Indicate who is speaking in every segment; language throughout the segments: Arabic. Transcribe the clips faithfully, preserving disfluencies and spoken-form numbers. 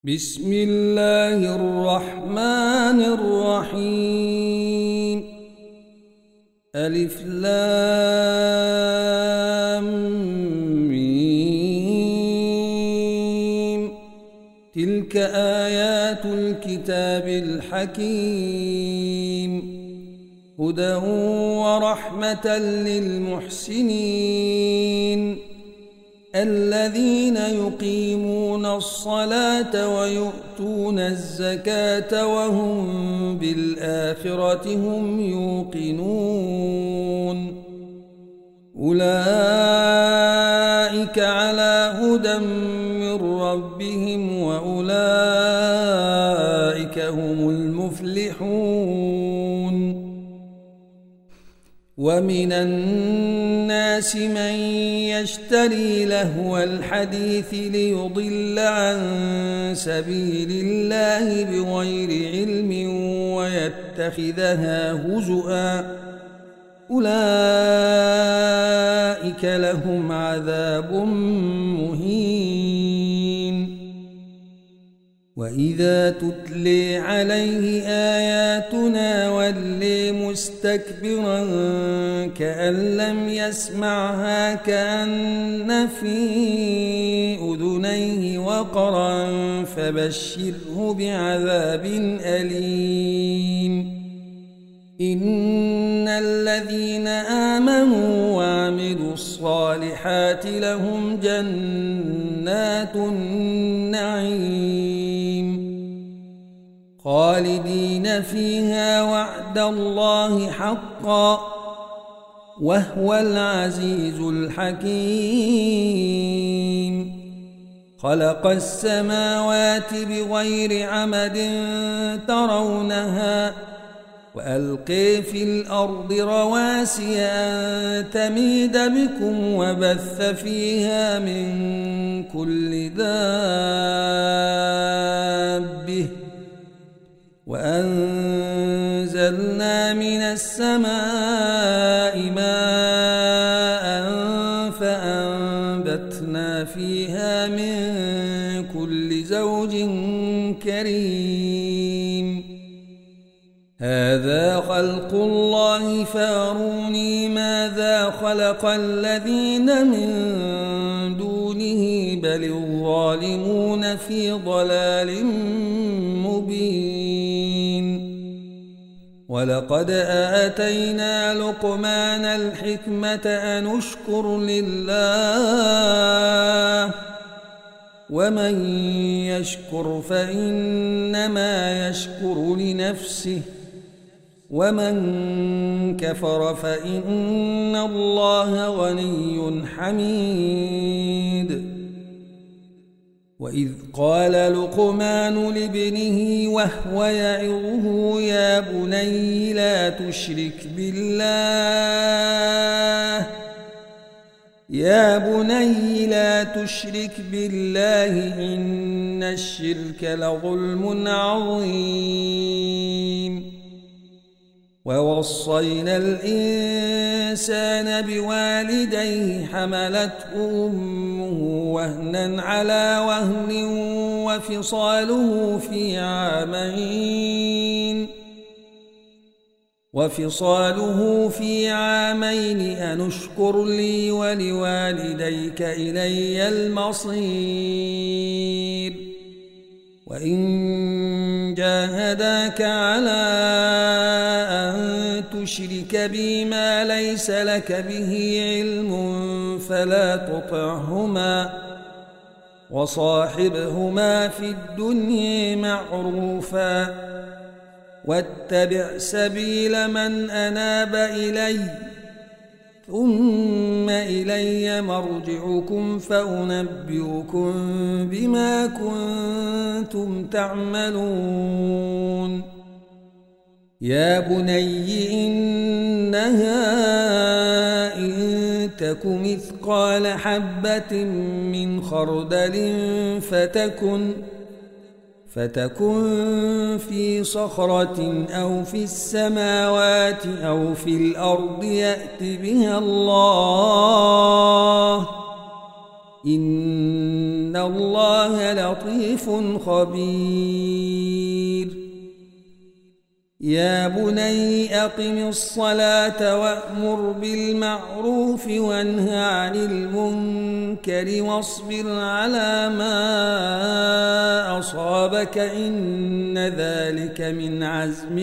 Speaker 1: بسم الله الرحمن الرحيم. ألف لام ميم. تلك آيات الكتاب الحكيم، هدى ورحمة للمحسنين الذين يقيمون الصلاة ويؤتون الزكاة وهم بالآخرة هم يوقنون. أولئك على هدى من ربهم وأولئك هم المفلحون. ومن الناس من يشتري لهو الحديث ليضل عن سبيل الله بغير علم ويتخذها هزؤا، أولئك لهم عذاب مهين. وإذا تتلي عليه آياتنا ولي مستكبرا كأن لم يسمعها كأن في أذنيه وقرا فبشره بعذاب أليم. إن الذين آمنوا وعملوا الصالحات لهم جنات النعيم خالدين فيها وعد الله حقا وهو العزيز الحكيم. خلق السماوات بغير عمد ترونها وألقي في الأرض رواسي أن تميد بكم وبث فيها من كل دابة وأنزلنا من السماء ماء فأنبتنا فيها من كل زوج كريم. هذا خلق الله فاروني ماذا خلق الذين من دونه بل الظالمون في ضلال مبين. ولقد آتينا لقمان الحكمة أن اشكر لله ومن يشكر فإنما يشكر لنفسه ومن كفر فإن الله غني حميد. وإذ قال لقمان لابنه وهو يعظه يا بني لا تشرك بالله يا بني لا تشرك بالله إن الشرك لظلم عظيم. ووصينا الإنسان بوالديه حملته أمه وهنا على وهن وفصاله في عامين وفصاله في عامين أن اشكر لي ولوالديك إلي المصير. وإن جاهداك على أن تشرك بي ما ليس لك به علم فلا تطعهما وصاحبهما في الدنيا معروفا واتبع سبيل من أناب إلي ثم إلي مرجعكم فأنبئكم بما كنتم تعملون. يا بني إنها إن تك مثقال حبة من خردل فتكن فتكن في صخرة أو في السماوات أو في الأرض يأت بها الله إن الله لطيف خبير يا بني أقم الصلاة وأمر بالمعروف وانه عن المنكر واصبر على ما أصابك إن ذلك من عزم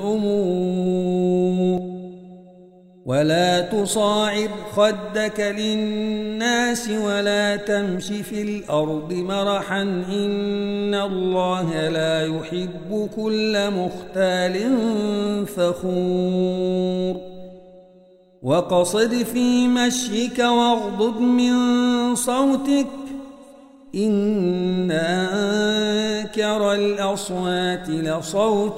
Speaker 1: الأمور ولا تصاعر خدك للناس ولا تمش في الأرض مرحا إن الله لا يحب كل مختال فخور وقصد في مشيك واغضض من صوتك إن أنكر الأصوات لصوت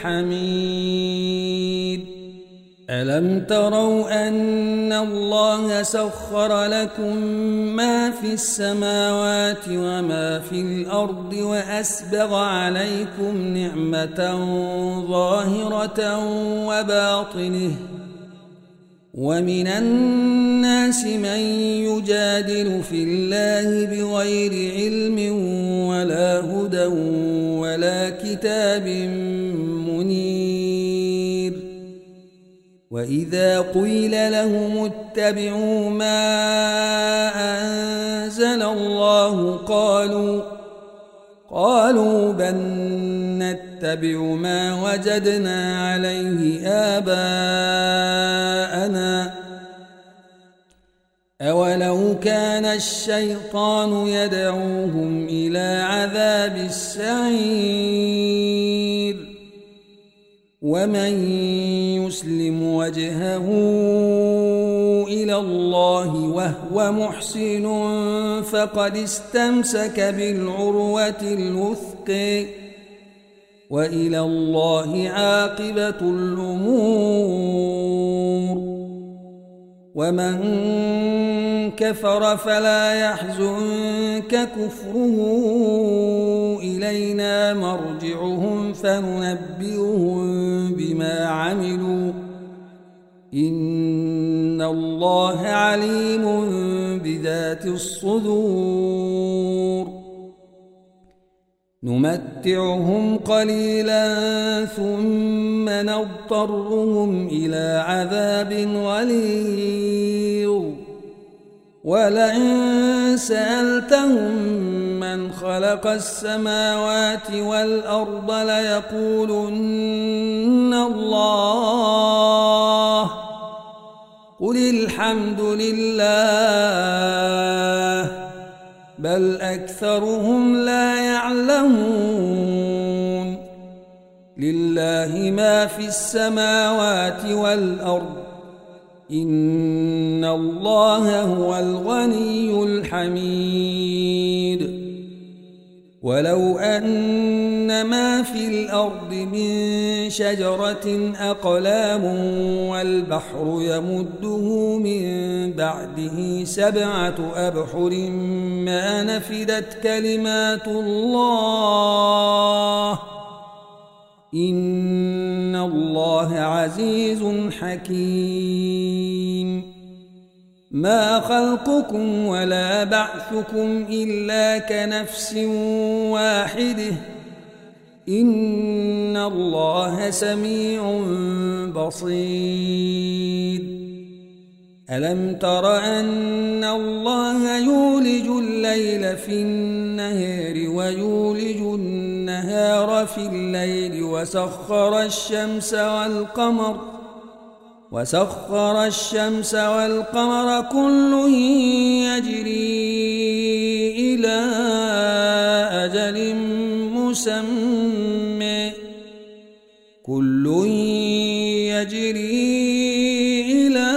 Speaker 1: الحمير ألم تروا أن الله سخر لكم ما في السماوات وما في الأرض وأسبغ عليكم نعمة ظاهرة وباطنه ومن الناس من يجادل في الله بغير علم ولا هدى ولا كتاب منير وإذا قيل لهم اتبعوا ما أنزل الله قالوا قالوا بل نتبع ما وجدنا عليه آباءنا أولو كان الشيطان يدعوهم إلى عذاب السعير ومن يسلم وجهه إلى الله وهو محسن فقد استمسك بالعروة الوثقى وإلى الله عاقبة الأمور ومن كفر فلا يحزنك كفره إلينا مرجعهم فننبئهم بما عملوا إن الله عليم بذات الصدور نمتعهم قليلا ثم نضطرهم إلى عذاب غليظ ولئن سألتهم من خلق السماوات والأرض ليقولن الله قل الحمد لله بل أكثرهم لا يعلمون لله ما في السماوات والأرض إن الله هو الغني الحميد ولو أن ما في الأرض من شجرة أقلام والبحر يمده من بعده سبعة أبحر ما نفدت كلمات الله إن الله عزيز حكيم ما خلقكم ولا بعثكم إلا كنفس واحدة إن الله سميع بصير ألم تر أن الله يولج الليل في النهار ويولج النهار في الليل وسخر الشمس والقمر وسخر الشمس والقمر كل يجري إلى أجل مسمى كل يجري إلى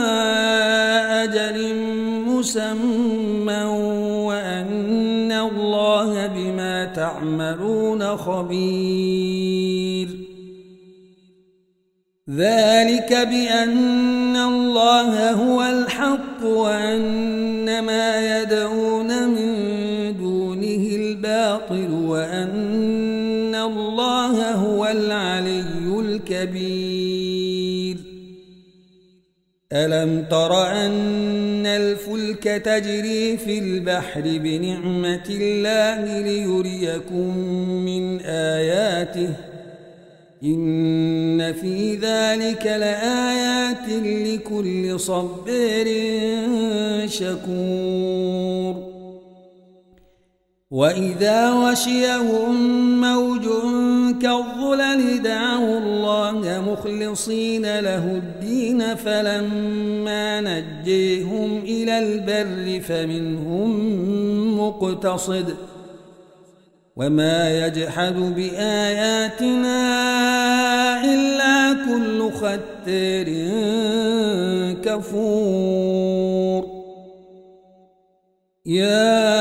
Speaker 1: أجل مسمى وأن الله بما تعملون خبير ذلك بأن الله هو الحق وأن ما يدعون من دونه الباطل وأن الله هو العلي الكبير ألم تر أن الفلك تجري في البحر بنعمة الله ليريكم من آياته إن في ذلك لآيات لكل صبار شكور وإذا غشيهم موج كالظلل دعوا الله مخلصين له الدين فلما نجيهم إلى البر فمنهم مقتصد وما يجحد بآياتنا إلا كل ختار كفور يا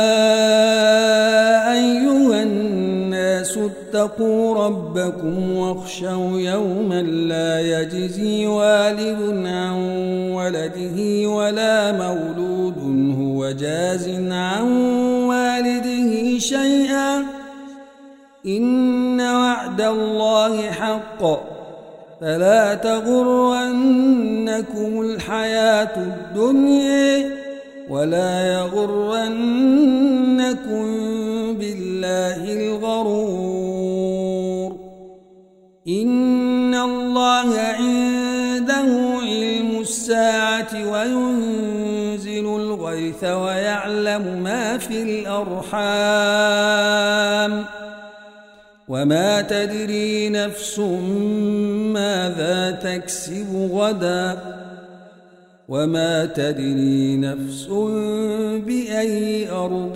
Speaker 1: أيها الناس اتقوا ربكم واخشوا يوما لا يجزي والد عن ولده ولا مولود هو جاز عن والده شيئا إن وعد الله حق فلا تغرنكم الحياة الدنيا ولا يغرنكم بالله الغرور إن الله عنده علم الساعة وينزل الغيث ويعلم ما في الأرحام وما تدري نفس ماذا تكسب غدا وما تدري نفس بأي أرض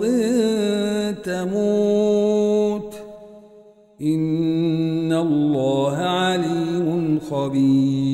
Speaker 1: تموت إن الله عليم خبير